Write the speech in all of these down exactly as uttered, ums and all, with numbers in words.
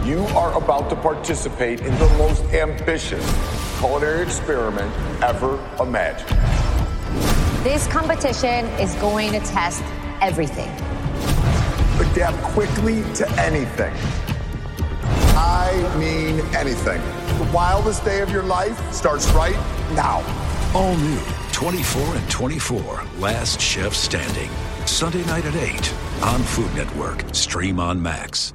You are about to participate in the most ambitious culinary experiment ever imagined. This competition is going to test everything. Adapt quickly to anything. I mean anything. The wildest day of your life starts right now. All new twenty-four and twenty-four, Last Chef Standing. Sunday night at eight on Food Network. Stream on Max.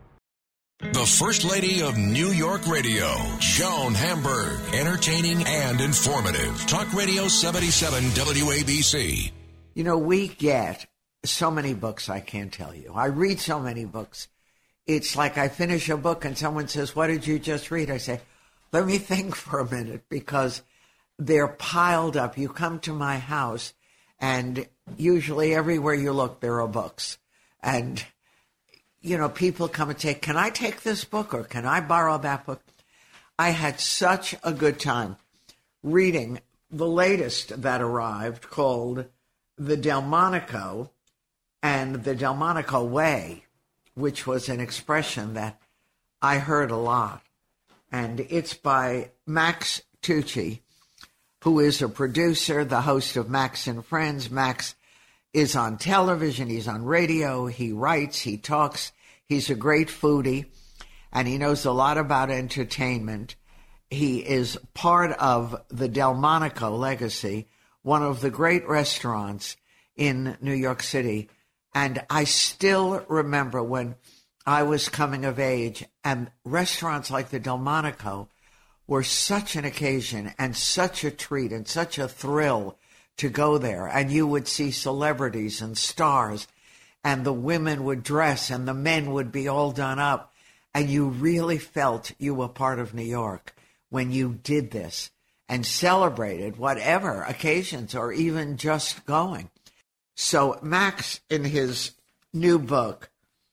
The First Lady of New York Radio, Joan Hamburg. Entertaining and informative. Talk Radio seventy-seven W A B C. You know, we get so many books, I can't tell you. I read so many books. It's like I finish a book and someone says, what did you just read? I say, let me think for a minute, because they're piled up. You come to my house, and usually everywhere you look, there are books. And you know, people come and say, can I take this book or can I borrow that book? I had such a good time reading the latest that arrived, called The Delmonico and the Delmonico Way, which was an expression that I heard a lot. And it's by Max Tucci, who is a producer, the host of Max and Friends. Max is on television, he's on radio, he writes, he talks, he's a great foodie, and he knows a lot about entertainment. He is part of the Delmonico legacy, one of the great restaurants in New York City. And I still remember when I was coming of age, and restaurants like the Delmonico were such an occasion and such a treat and such a thrill to go there. And you would see celebrities and stars, and the women would dress and the men would be all done up, and you really felt you were part of New York when you did this and celebrated whatever occasions, or even just going. So Max, in his new book,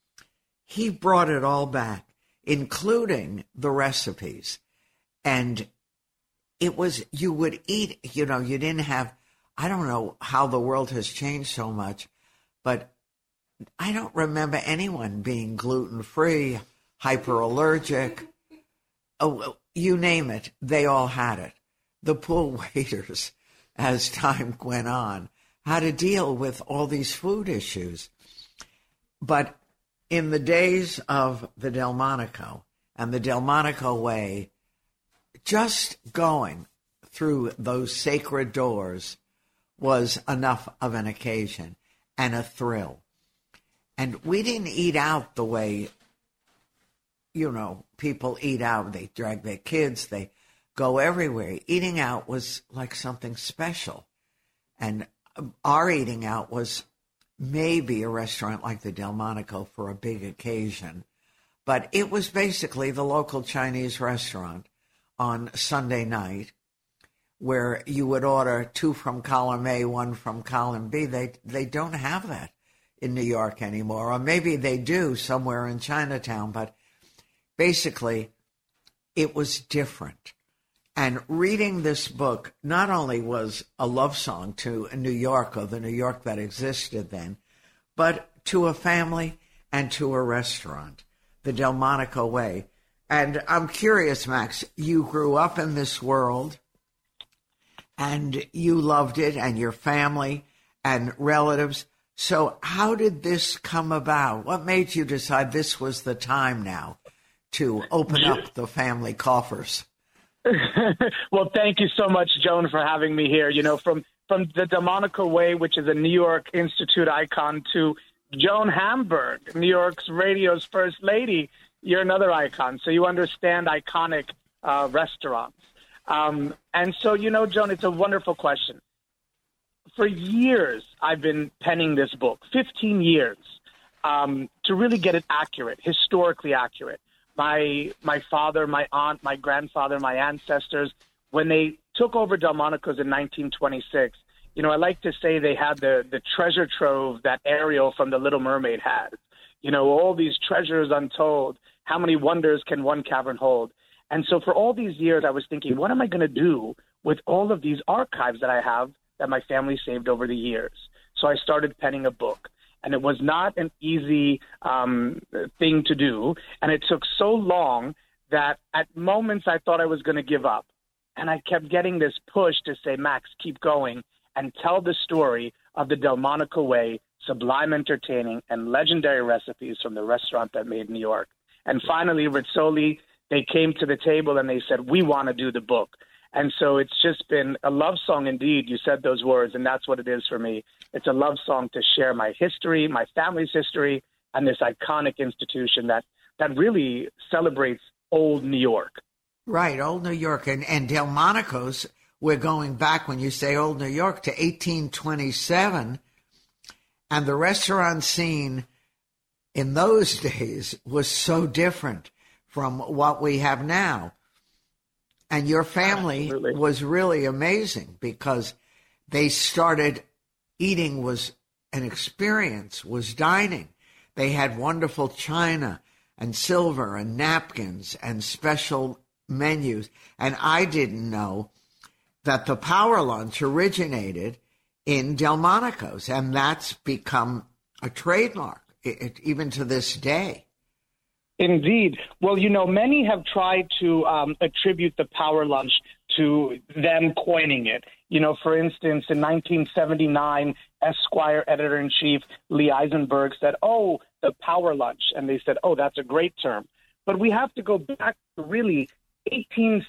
he brought it all back, including the recipes. And it was, you would eat, you know, you didn't have, I don't know how the world has changed so much, but I don't remember anyone being gluten-free, hyperallergic. Oh, you name it, they all had it. The poor waiters, as time went on, had to deal with all these food issues. But in the days of the Delmonico and the Delmonico Way, just going through those sacred doors was enough of an occasion and a thrill. And we didn't eat out the way, you know, people eat out. They drag their kids, they go everywhere. Eating out was like something special. And our eating out was maybe a restaurant like the Delmonico for a big occasion. But it was basically the local Chinese restaurant on Sunday night, where you would order two from column A, one from column B. They they don't have that in New York anymore, or maybe they do somewhere in Chinatown, but basically it was different. And reading this book not only was a love song to New York, or the New York that existed then, but to a family and to a restaurant, the Delmonico Way. And I'm curious, Max, you grew up in this world, and you loved it, and your family and relatives. So how did this come about? What made you decide this was the time now to open up the family coffers? Well, thank you so much, Joan, for having me here. You know, from, from the Delmonico Way, which is a New York Institute icon, to Joan Hamburg, New York's radio's first lady, you're another icon. So you understand iconic uh, restaurants. Um, and so, you know, Joan, it's a wonderful question. For years, I've been penning this book, fifteen years, um, to really get it accurate, historically accurate. My my father, my aunt, my grandfather, my ancestors, when they took over Delmonico's in nineteen twenty-six, you know, I like to say they had the, the treasure trove that Ariel from The Little Mermaid had. You know, all these treasures untold. How many wonders can one cavern hold? And so for all these years, I was thinking, what am I going to do with all of these archives that I have that my family saved over the years? So I started penning a book. And it was not an easy um, thing to do. And it took so long that at moments I thought I was going to give up. And I kept getting this push to say, Max, keep going and tell the story of the Delmonico Way, sublime entertaining and legendary recipes from the restaurant that made New York. And finally, Rizzoli, they came to the table and they said, we want to do the book. And so it's just been a love song indeed. You said those words, and that's what it is for me. It's a love song to share my history, my family's history, and this iconic institution that, that really celebrates old New York. Right, old New York. And, and Delmonico's, we're going back, when you say old New York, to eighteen twenty-seven. And the restaurant scene in those days was so different from what we have now. And your family Absolutely. was really amazing because they started eating was an experience, was dining. They had wonderful china and silver and napkins and special menus. And I didn't know that the Power Lunch originated in Delmonico's, and that's become a trademark, it, even to this day. Indeed. Well, you know, many have tried to um, attribute the Power Lunch to them coining it. You know, for instance, in nineteen seventy-nine, Esquire editor-in-chief Lee Eisenberg said, oh, the Power Lunch. And they said, oh, that's a great term. But we have to go back to really eighteen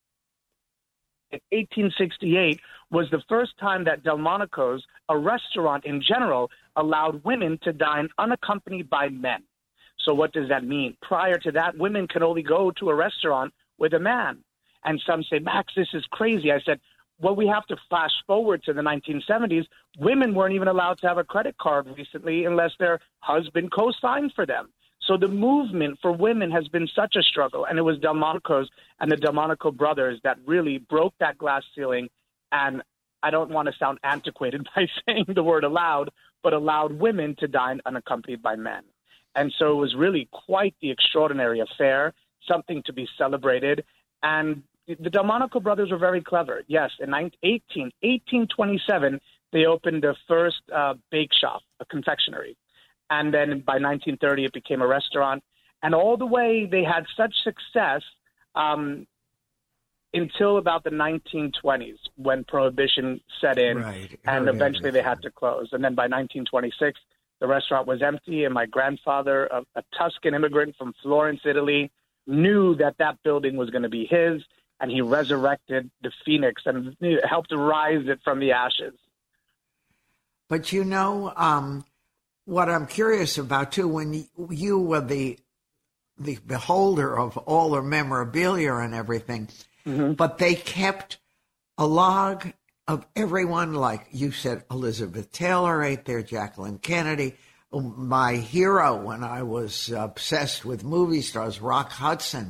sixty-eight was the first time that Delmonico's, a restaurant in general, allowed women to dine unaccompanied by men. So what does that mean? Prior to that, women could only go to a restaurant with a man. And some say, Max, this is crazy. I said, well, we have to flash forward to the nineteen seventies. Women weren't even allowed to have a credit card recently unless their husband co-signed for them. So the movement for women has been such a struggle. And it was Delmonico's and the Delmonico brothers that really broke that glass ceiling. And I don't want to sound antiquated by saying the word allowed, but allowed women to dine unaccompanied by men. And so it was really quite the extraordinary affair, something to be celebrated. And the Delmonico brothers were very clever. Yes, in eighteen twenty-seven, they opened their first uh, bake shop, a confectionery. And then by nineteen thirty, it became a restaurant. And all the way, they had such success um, until about the nineteen twenties, when Prohibition set in. Right. And eventually they had to close. And then by nineteen twenty-six, the restaurant was empty, and my grandfather, a, a Tuscan immigrant from Florence, Italy, knew that that building was going to be his, and he resurrected the phoenix and helped rise it from the ashes. But you know, um, what I'm curious about, too, when you were the the beholder of all the memorabilia and everything, mm-hmm. but they kept a log of everyone, like you said, Elizabeth Taylor ate there, Jacqueline Kennedy. My hero when I was obsessed with movie stars, Rock Hudson,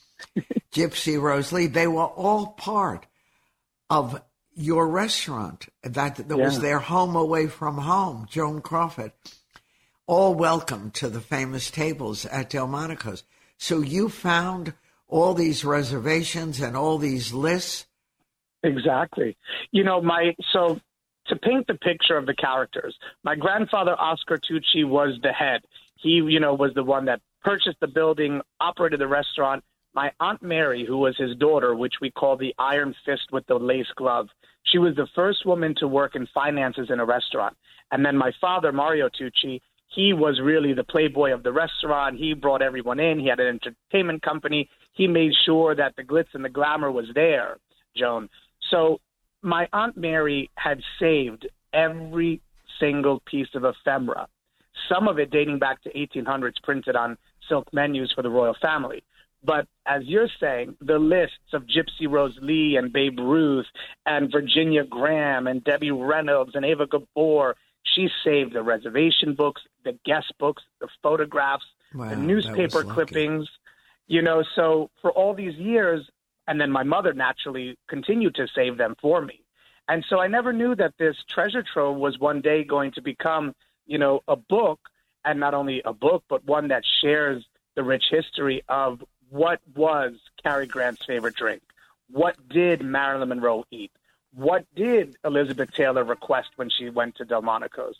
Gypsy Rose Lee, they were all part of your restaurant. That, that yeah. was their home away from home, Joan Crawford. All welcome to the famous tables at Delmonico's. So you found all these reservations and all these lists? Exactly. You know, my so to paint the picture of the characters, my grandfather, Oscar Tucci, was the head. He, you know, was the one that purchased the building, operated the restaurant. My Aunt Mary, who was his daughter, which we call the iron fist with the lace glove, she was the first woman to work in finances in a restaurant. And then my father, Mario Tucci, he was really the playboy of the restaurant. He brought everyone in. He had an entertainment company. He made sure that the glitz and the glamour was there, Joan. So my Aunt Mary had saved every single piece of ephemera, some of it dating back to eighteen hundreds, printed on silk menus for the royal family. But as you're saying, the lists of Gypsy Rose Lee and Babe Ruth and Virginia Graham and Debbie Reynolds and Ava Gabor, she saved the reservation books, the guest books, the photographs, wow, the newspaper clippings, you know, so for all these years, and then my mother naturally continued to save them for me. And so I never knew that this treasure trove was one day going to become, you know, a book, and not only a book, but one that shares the rich history of what was Cary Grant's favorite drink. What did Marilyn Monroe eat? What did Elizabeth Taylor request when she went to Delmonico's?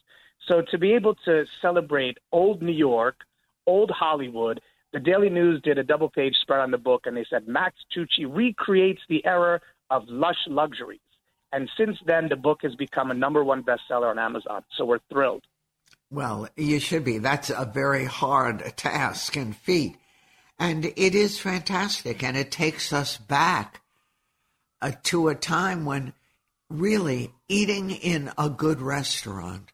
So to be able to celebrate old New York, old Hollywood, the Daily News did a double-page spread on the book, and they said Max Tucci recreates the era of lush luxuries. And since then, the book has become a number one bestseller on Amazon. So we're thrilled. Well, you should be. That's a very hard task and feat. And it is fantastic, and it takes us back uh, to a time when really eating in a good restaurant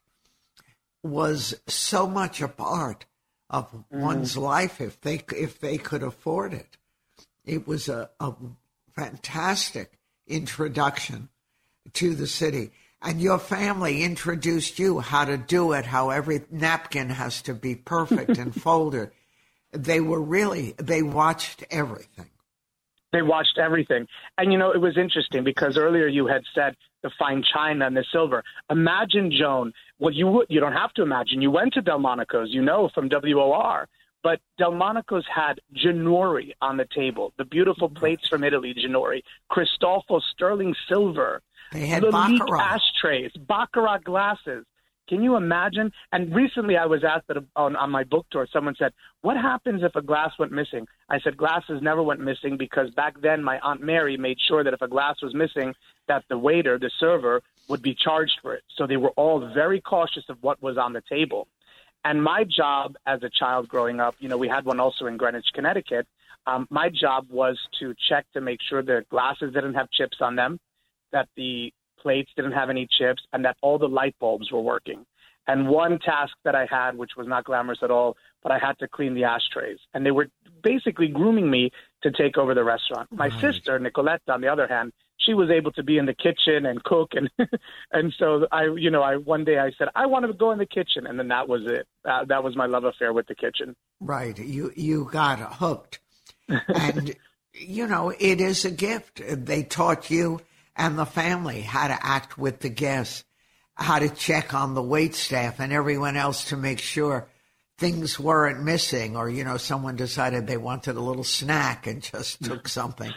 was so much a part of mm. one's life if they if they could afford it. It was a, a fantastic introduction to the city. And your family introduced you how to do it, how every napkin has to be perfect and folded. They were really, they watched everything. They watched everything. And, you know, it was interesting because earlier you had said the fine china and the silver. Imagine, Joan, well, you you don't have to imagine. You went to Delmonico's, you know, from W O R. But Delmonico's had Ginori on the table, the beautiful plates from Italy, Ginori, Cristofo sterling silver, they had Lalique Baccarat ashtrays, Baccarat glasses. Can you imagine? And recently I was asked that on, on my book tour, someone said, what happens if a glass went missing? I said, glasses never went missing because back then my Aunt Mary made sure that if a glass was missing, that the waiter, the server, would be charged for it. So they were all very cautious of what was on the table. And my job as a child growing up, you know, we had one also in Greenwich, Connecticut. Um, my job was to check to make sure the glasses didn't have chips on them, that the plates didn't have any chips, and that all the light bulbs were working. And one task that I had, which was not glamorous at all, but I had to clean the ashtrays. And they were basically grooming me to take over the restaurant. My right. sister, Nicoletta, on the other hand, she was able to be in the kitchen and cook. And and so I, you know, I one day I said, I want to go in the kitchen. And then that was it. Uh, that was my love affair with the kitchen. Right. You, you got hooked. And, you know, it is a gift. They taught you and the family how to act with the guests, how to check on the wait staff and everyone else to make sure things weren't missing, or, you know, someone decided they wanted a little snack and just took something.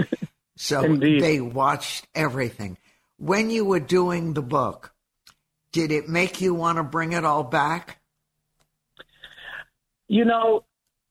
So Indeed. They watched everything. When you were doing the book, did it make you want to bring it all back? You know,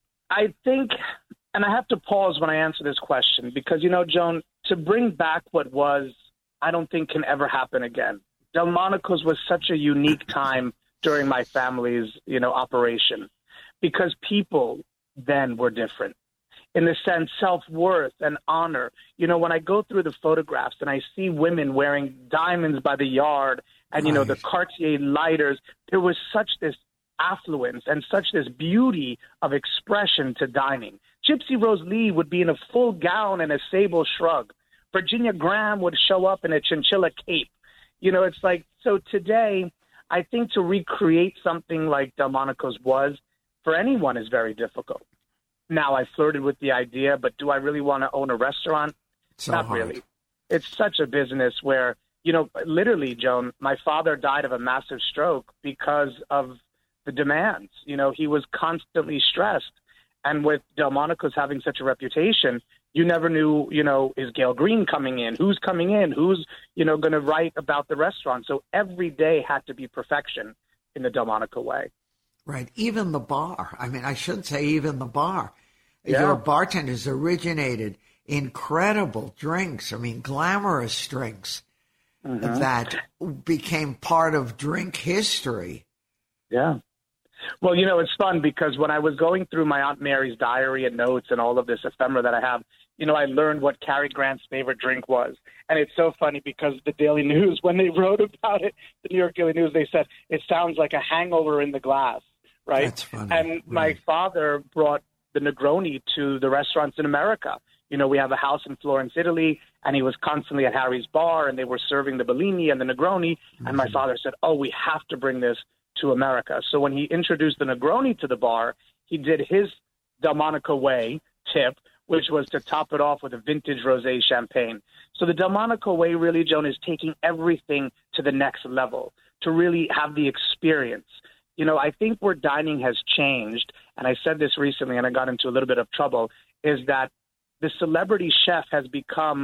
I think, and I have to pause when I answer this question because, you know, Joan, to bring back what was, I don't think can ever happen again. Delmonico's was such a unique time during my family's, you know, operation because people then were different in the sense self-worth and honor. You know, when I go through the photographs and I see women wearing diamonds by the yard and, you know, the Cartier lighters, there was such this affluence and such this beauty of expression to dining. Gypsy Rose Lee would be in a full gown and a sable shrug. Virginia Graham would show up in a chinchilla cape. You know, it's like, so today, I think to recreate something like Delmonico's was, for anyone, is very difficult. Now, I flirted with the idea, but do I really want to own a restaurant? So Not hard. really. It's such a business where, you know, literally, Joan, my father died of a massive stroke because of the demands. You know, he was constantly stressed. And with Delmonico's having such a reputation, you never knew, you know, is Gail Green coming in? Who's coming in? Who's, you know, going to write about the restaurant? So every day had to be perfection in the Delmonico way. Right. Even the bar. I mean, I should say even the bar. Yeah. Your bartenders originated incredible drinks. I mean, glamorous drinks mm-hmm. that became part of drink history. Yeah. Well, you know, it's fun because when I was going through my Aunt Mary's diary and notes and all of this ephemera that I have, you know, I learned what Cary Grant's favorite drink was. And it's so funny because the Daily News, when they wrote about it, the New York Daily News, they said, it sounds like a hangover in the glass, right? That's funny. And right. my father brought the Negroni to the restaurants in America. You know, we have a house in Florence, Italy, and he was constantly at Harry's bar, and they were serving the Bellini and the Negroni. Mm-hmm. And my father said, oh, we have to bring this to America. So when he introduced the Negroni to the bar, he did his Delmonico way tip, which was to top it off with a vintage rosé champagne. So the Delmonico way really, Joan, is taking everything to the next level, to really have the experience. You know, I think where dining has changed, and I said this recently and I got into a little bit of trouble, is that the celebrity chef has become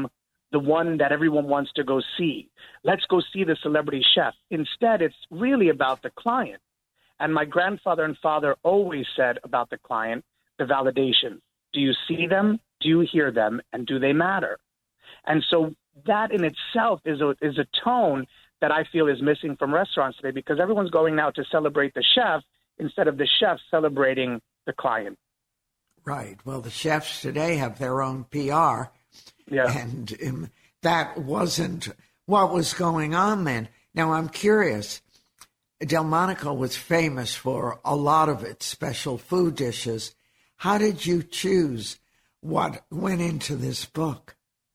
the one that everyone wants to go see. Let's go see the celebrity chef. Instead, it's really about the client. And my grandfather and father always said about the client, the validation. Do you see them? Do you hear them? And do they matter? And so that in itself is a, is a tone that I feel is missing from restaurants today, because everyone's going now to celebrate the chef instead of the chef celebrating the client. Right. Well, the chefs today have their own P R. Yeah. And um, that wasn't what was going on then. Now, I'm curious. Delmonico was famous for a lot of its special food dishes. How did you choose what went into this book?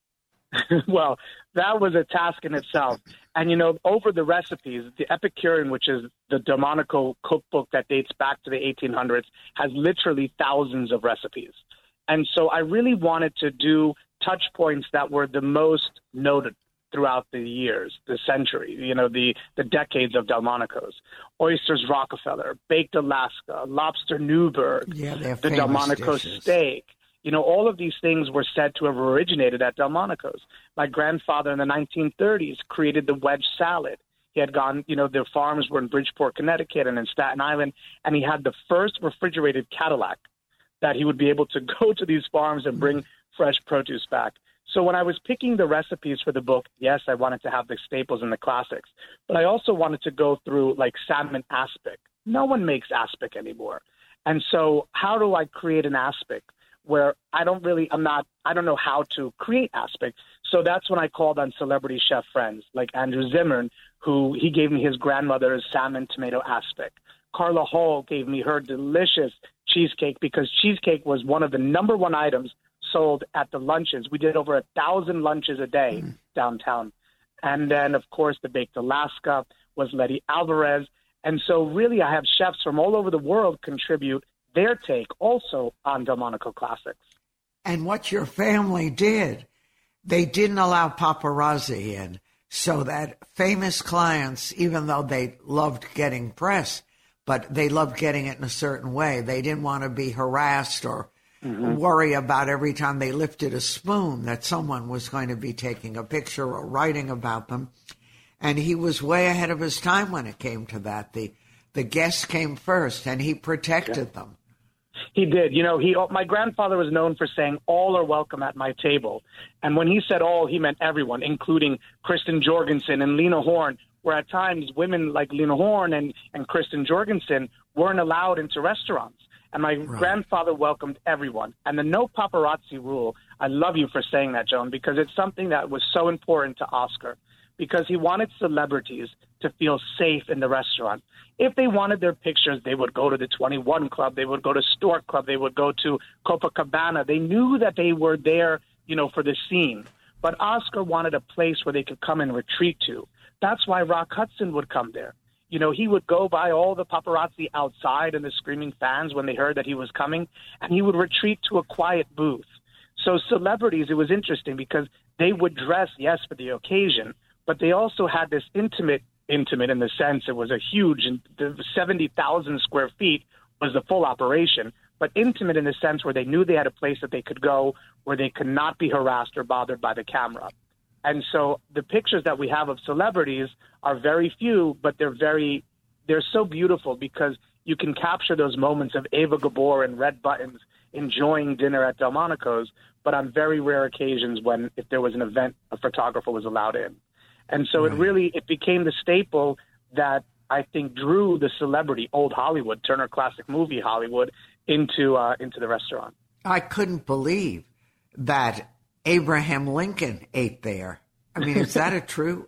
Well, that was a task in itself. And, you know, over the recipes, the Epicurean, which is the Delmonico cookbook that dates back to the eighteen hundreds, has literally thousands of recipes. And so I really wanted to do touch points that were the most noted throughout the years, the century, you know, the, the decades of Delmonico's. Oysters Rockefeller, baked Alaska, lobster Newburgh, yeah, the Delmonico dishes. steak. You know, all of these things were said to have originated at Delmonico's. My grandfather in the nineteen thirties created the wedge salad. He had gone, you know, their farms were in Bridgeport, Connecticut and in Staten Island, and he had the first refrigerated Cadillac that he would be able to go to these farms and bring fresh produce back. So when I was picking the recipes for the book, yes, I wanted to have the staples and the classics, but I also wanted to go through like salmon aspic. No one makes aspic anymore. And so how do I create an aspic where I don't really, I'm not, I don't know how to create aspic. So that's when I called on celebrity chef friends like Andrew Zimmern, who he gave me his grandmother's salmon tomato aspic. Carla Hall gave me her delicious cheesecake because cheesecake was one of the number one items sold at the lunches. We did over a thousand lunches a day mm. downtown. And then, of course, the baked Alaska was Letty Alvarez. And so really I have chefs from all over the world contribute their take also on Delmonico classics. And what your family did, they didn't allow paparazzi in, so that famous clients, even though they loved getting press, but they loved getting it in a certain way. They didn't want to be harassed or mm-hmm. worry about every time they lifted a spoon that someone was going to be taking a picture or writing about them. And he was way ahead of his time when it came to that. The the guests came first, and he protected yeah. them. He did. You know, he. My grandfather was known for saying, all are welcome at my table. And when he said all, he meant everyone, including Kristen Jorgensen and Lena Horne, where at times women like Lena Horne and, and Kristen Jorgensen weren't allowed into restaurants. And my right. grandfather welcomed everyone. And the no paparazzi rule, I love you for saying that, Joan, because it's something that was so important to Oscar, because he wanted celebrities to feel safe in the restaurant. If they wanted their pictures, they would go to the twenty-one Club, they would go to Stork Club, they would go to Copacabana. They knew that they were there, you know, for the scene. But Oscar wanted a place where they could come and retreat to. That's why Rock Hudson would come there. You know, he would go by all the paparazzi outside and the screaming fans when they heard that he was coming, and he would retreat to a quiet booth. So celebrities, it was interesting because they would dress, yes, for the occasion, but they also had this intimate, intimate in the sense it was a huge, the seventy thousand square feet was the full operation, but intimate in the sense where they knew they had a place that they could go where they could not be harassed or bothered by the camera. And so the pictures that we have of celebrities are very few, but they're very, they're so beautiful because you can capture those moments of Ava Gabor and red buttons enjoying dinner at Delmonico's, but on very rare occasions when if there was an event, a photographer was allowed in. And so right. it really, it became the staple that I think drew the celebrity, old Hollywood, Turner Classic Movie Hollywood, into uh, into the restaurant. I couldn't believe that Abraham Lincoln ate there. I mean, is that a true?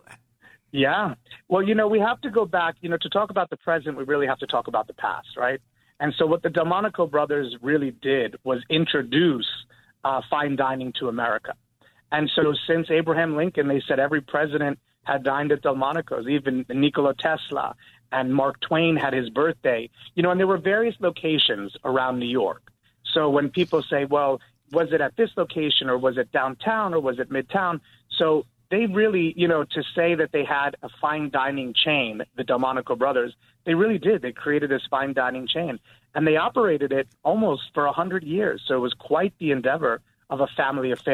Yeah. Well, you know, we have to go back, you know, to talk about the present, we really have to talk about the past, right? And so what the Delmonico brothers really did was introduce uh, fine dining to America. And so since Abraham Lincoln, they said every president had dined at Delmonico's, even Nikola Tesla and Mark Twain had his birthday, you know, and there were various locations around New York. So when people say, well, was it at this location or was it downtown or was it midtown? So they really, you know, to say that they had a fine dining chain, the Delmonico brothers, they really did. They created this fine dining chain and they operated it almost for a hundred years. So it was quite the endeavor of a family affair.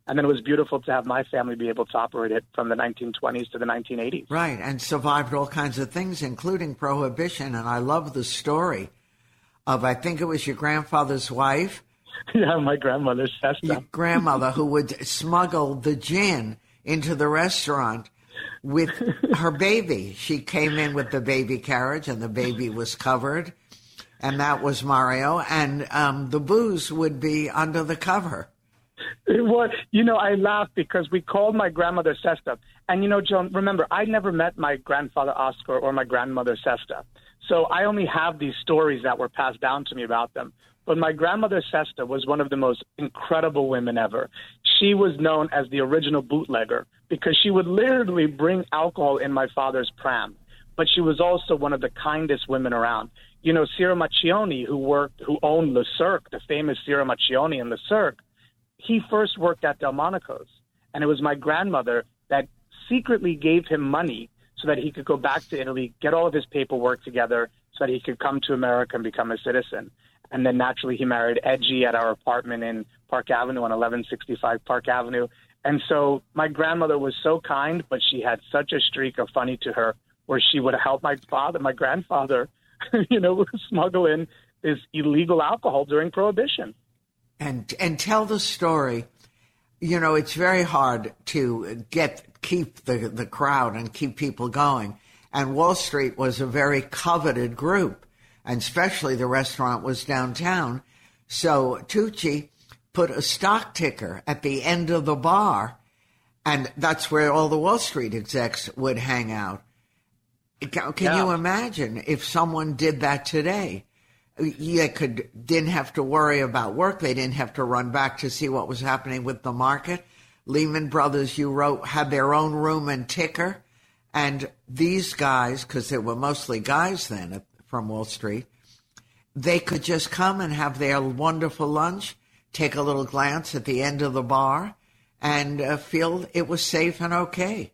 And then it was beautiful to have my family be able to operate it from the nineteen twenties to the nineteen eighties. Right, and survived all kinds of things, including Prohibition. And I love the story of, I think it was your grandfather's wife. Yeah, my grandmother, Sesta. Your grandmother, who would smuggle the gin into the restaurant with her baby. She came in with the baby carriage, and the baby was covered. And that was Mario. And um, the booze would be under the cover. It was, you know, I laughed because we called my grandmother Sesta. And, you know, Joan, remember, I never met my grandfather Oscar or my grandmother Sesta. So I only have these stories that were passed down to me about them. But my grandmother Sesta was one of the most incredible women ever. She was known as the original bootlegger because she would literally bring alcohol in my father's pram. But she was also one of the kindest women around. You know, Ciro Macchioni, who worked, who owned Le Cirque, the famous Ciro Macchioni in Le Cirque, he first worked at Delmonico's, and it was my grandmother that secretly gave him money so that he could go back to Italy, get all of his paperwork together so that he could come to America and become a citizen. And then naturally he married Edgy at our apartment in Park Avenue on eleven sixty-five Park Avenue. And so my grandmother was so kind, but she had such a streak of funny to her where she would help my father, my grandfather, you know, smuggle in this illegal alcohol during Prohibition. And and tell the story. You know, it's very hard to get keep the, the crowd and keep people going. And Wall Street was a very coveted group, and especially the restaurant was downtown. So Tucci put a stock ticker at the end of the bar, and that's where all the Wall Street execs would hang out. Can, can yeah. you imagine if someone did that today? They could didn't have to worry about work. They didn't have to run back to see what was happening with the market. Lehman Brothers, you wrote, had their own room and ticker. And these guys, because they were mostly guys then from Wall Street, they could just come and have their wonderful lunch, take a little glance at the end of the bar, and uh, feel it was safe and okay.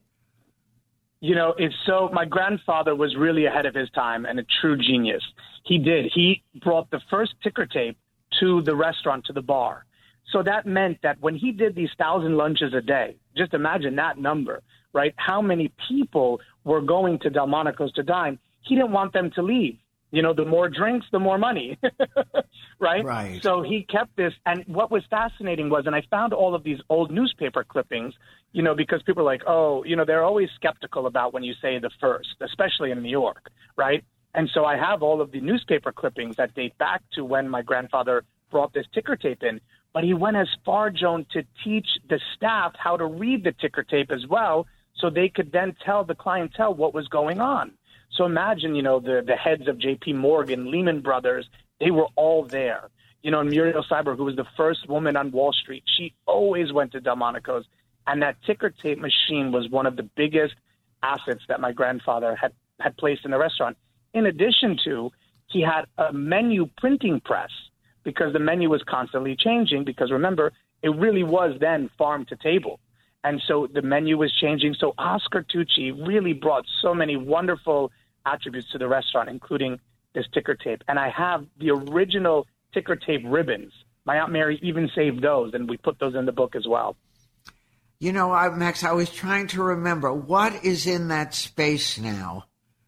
You know, it's so, my grandfather was really ahead of his time and a true genius. He did. He brought the first ticker tape to the restaurant, to the bar. So that meant that when he did these thousand lunches a day, just imagine that number, right? How many people were going to Delmonico's to dine? He didn't want them to leave. You know, the more drinks, the more money, right? Right. So he kept this. And what was fascinating was, and I found all of these old newspaper clippings, you know, because people are like, oh, you know, they're always skeptical about when you say the first, especially in New York, right? And so I have all of the newspaper clippings that date back to when my grandfather brought this ticker tape in. But he went as far, Joan, to teach the staff how to read the ticker tape as well, so they could then tell the clientele what was going on. So imagine, you know, the, the heads of J P Morgan, Lehman Brothers, they were all there. You know, Muriel Cyber, who was the first woman on Wall Street, she always went to Delmonico's. And that ticker tape machine was one of the biggest assets that my grandfather had, had placed in the restaurant. In addition to, he had a menu printing press because the menu was constantly changing because, remember, it really was then farm to table. And so the menu was changing. So Oscar Tucci really brought so many wonderful attributes to the restaurant, including this ticker tape. And I have the original ticker tape ribbons. My Aunt Mary even saved those, and we put those in the book as well. You know, I, Max, I was trying to remember, what is in that space now?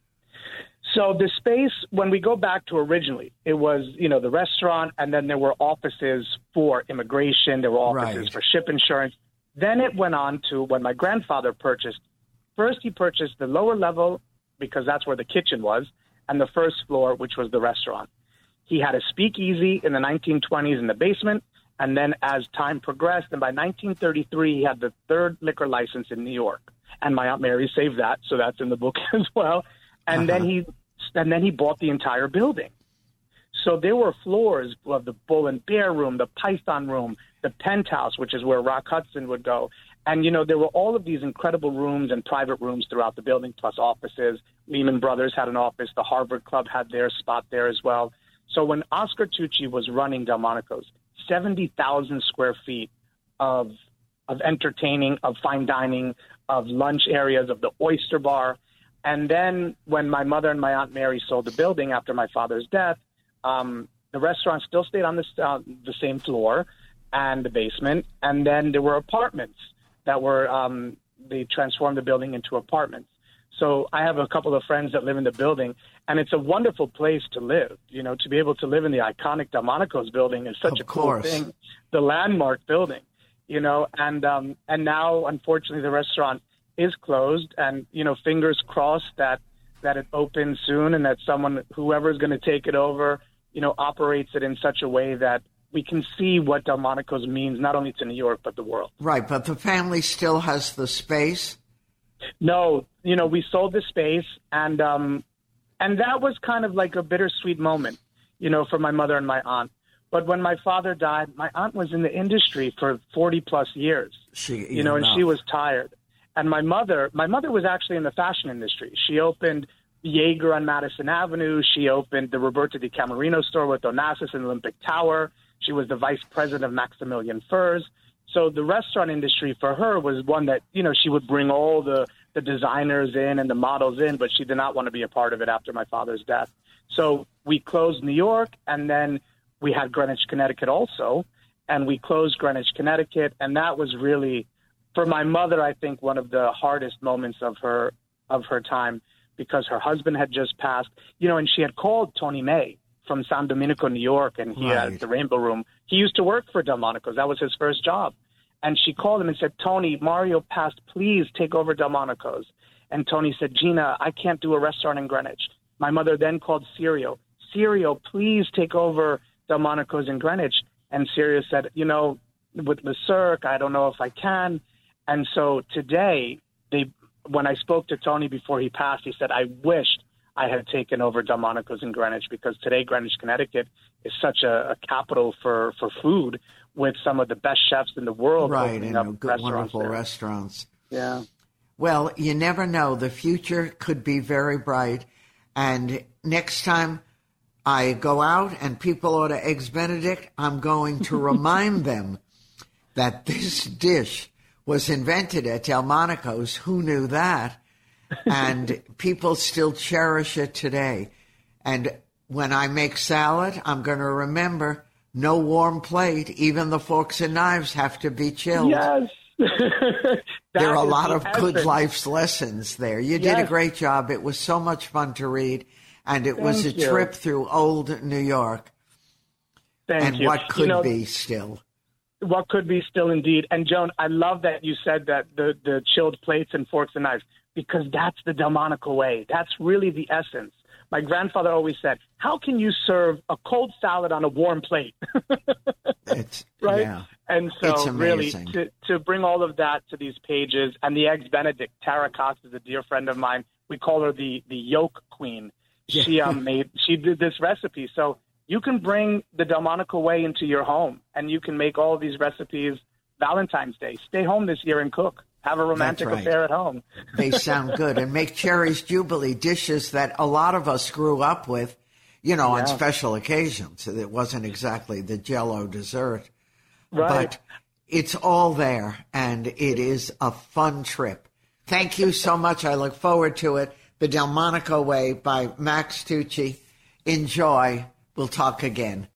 So the space, when we go back to originally, it was, you know, the restaurant, and then there were offices for immigration. There were offices Right. for ship insurance. Then it went on to when my grandfather purchased. First, he purchased the lower level because that's where the kitchen was, and the first floor, which was the restaurant. He had a speakeasy in the nineteen twenties in the basement, and then as time progressed, and by nineteen thirty-three, he had the third liquor license in New York. And my Aunt Mary saved that, so that's in the book as well. And Uh-huh. then he and then he bought the entire building. So there were floors of the Bull and Bear room, the Python room, the penthouse, which is where Rock Hudson would go. And, you know, there were all of these incredible rooms and private rooms throughout the building, plus offices. Lehman Brothers had an office. The Harvard Club had their spot there as well. So when Oscar Tucci was running Delmonico's, seventy thousand square feet of of entertaining, of fine dining, of lunch areas, of the oyster bar. And then when my mother and my Aunt Mary sold the building after my father's death, um, the restaurant still stayed on the, uh, the same floor. and the basement. And then there were apartments that were, um, they transformed the building into apartments. So I have a couple of friends that live in the building, and it's a wonderful place to live. You know, to be able to live in the iconic Delmonico's building is such Of a cool course. thing. The landmark building, you know, and um, and now, unfortunately, the restaurant is closed. And, you know, fingers crossed that, that it opens soon and that someone, whoever's going to take it over, you know, operates it in such a way that we can see what Delmonico's means, not only to New York, but the world. Right, but the family still has the space? No, you know, we sold the space, and um, and that was kind of like a bittersweet moment, you know, for my mother and my aunt. But when my father died, my aunt was in the industry for forty plus years, She, you know, and she was tired. And my mother, my mother was actually in the fashion industry. She opened Jaeger on Madison Avenue. She opened the Roberto Di Camerino store with Onassis in Olympic Tower. She was the vice president of Maximilian Furs. So the restaurant industry for her was one that, you know, she would bring all the, the designers in and the models in, but she did not want to be a part of it after my father's death. So we closed New York, and then we had Greenwich, Connecticut also, and we closed Greenwich, Connecticut, and that was really, for my mother, I think one of the hardest moments of her of her time, because her husband had just passed, you know, and she had called Tony May from San Domenico, New York, and he Right. had the Rainbow Room. He used to work for Delmonico's. That was his first job. And she called him and said, Tony, Mario passed. Please take over Delmonico's. And Tony said, Gina, I can't do a restaurant in Greenwich. My mother then called Sirio. Sirio, please take over Delmonico's in Greenwich. And Sirio said, you know, with Le Cirque, I don't know if I can. And so today, they, when I spoke to Tony before he passed, he said, I wished I had taken over Delmonico's in Greenwich, because today Greenwich, Connecticut is such a, a capital for, for food, with some of the best chefs in the world Right, opening and up good, restaurants wonderful there. restaurants. Yeah. Well, you never know. The future could be very bright. And next time I go out and people order Eggs Benedict, I'm going to remind them that this dish was invented at Delmonico's. Who knew that? And people still cherish it today. And when I make salad, I'm going to remember no warm plate. Even the forks and knives have to be chilled. Yes. There are a is lot the of good essence. life's lessons there. You did a Yes. great job. It was so much fun to read, and it was a Thank you. trip through old New York Thank and you. what could You know, be still. What could be still, indeed. And, Joan, I love that you said that the, the chilled plates and forks and knives, because that's the Delmonico way. That's really the essence. My grandfather always said, how can you serve a cold salad on a warm plate? It's right? yeah. And so It's really amazing. to, to bring all of that to these pages, and the Eggs Benedict, Tara Cox is a dear friend of mine. We call her the, the yolk queen. She um, made she did this recipe. So you can bring the Delmonico way into your home, and you can make all of these recipes Valentine's Day. Stay home this year and cook. Have a romantic That's right. affair at home. They sound good. And make Cherry's Jubilee dishes that a lot of us grew up with, you know, on Yeah. special occasions. It wasn't exactly the Jell-O dessert. Right. But it's all there, and it is a fun trip. Thank you so much. I look forward to it. The Delmonico Way by Max Tucci. Enjoy. We'll talk again.